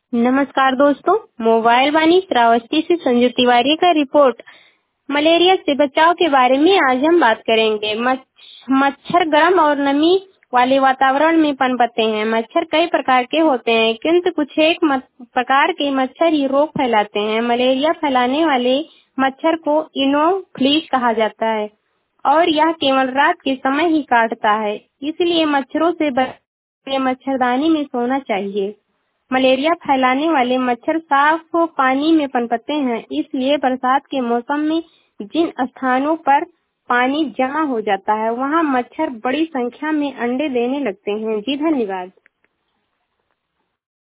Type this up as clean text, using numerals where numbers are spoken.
नमस्कार दोस्तों, मोबाइल वाणी श्रावस्ती से संजू तिवारी का रिपोर्ट। मलेरिया से बचाव के बारे में आज हम बात करेंगे। मच्छर गर्म और नमी वाले वातावरण में पनपते हैं। मच्छर कई प्रकार के होते हैं, किंतु कुछ एक प्रकार के मच्छर ही रोग फैलाते हैं। मलेरिया फैलाने वाले मच्छर को इनोफ्लिस कहा जाता है और यह केवल रात के समय ही काटता है, इसलिए मच्छरों से बचने मच्छरदानी में सोना चाहिए। मलेरिया फैलाने वाले मच्छर साफ पानी में पनपते हैं, इसलिए बरसात के मौसम में जिन स्थानों पर पानी जमा हो जाता है वहां मच्छर बड़ी संख्या में अंडे देने लगते हैं। जी धन्यवाद।